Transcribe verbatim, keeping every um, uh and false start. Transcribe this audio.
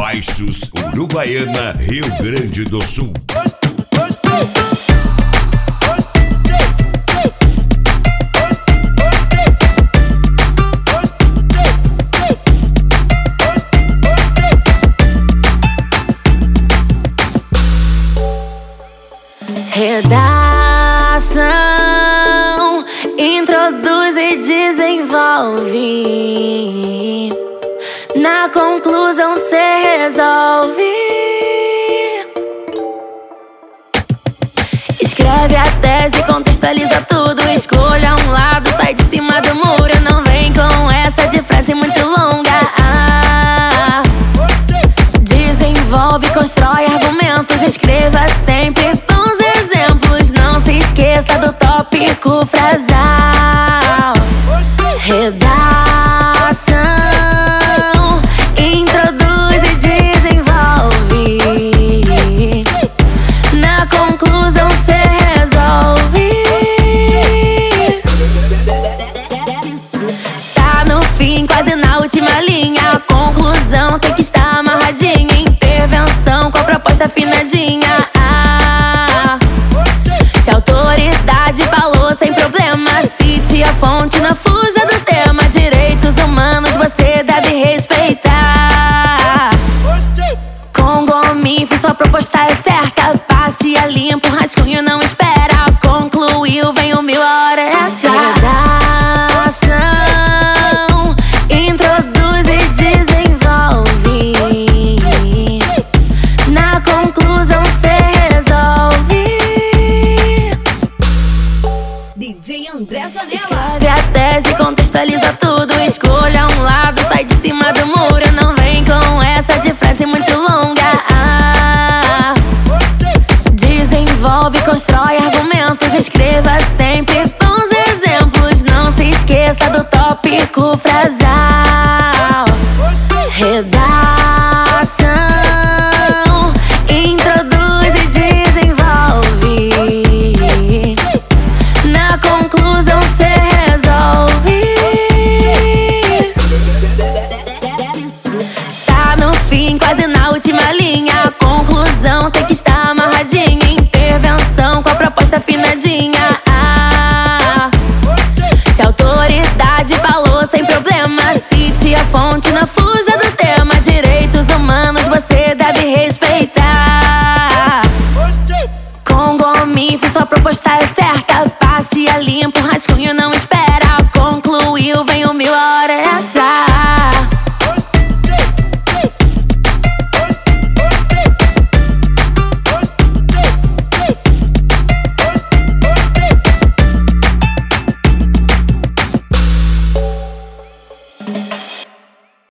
Baixos, Uruguaiana, Rio Grande do Sul. Redação introduz e desenvolve. Na conclusão cê resolve. Escreve a tese, contextualiza tudo. Escolha um lado, sai de cima do muro. Não vem com essa de frase muito longa. ah, Desenvolve, constrói argumentos. Escreva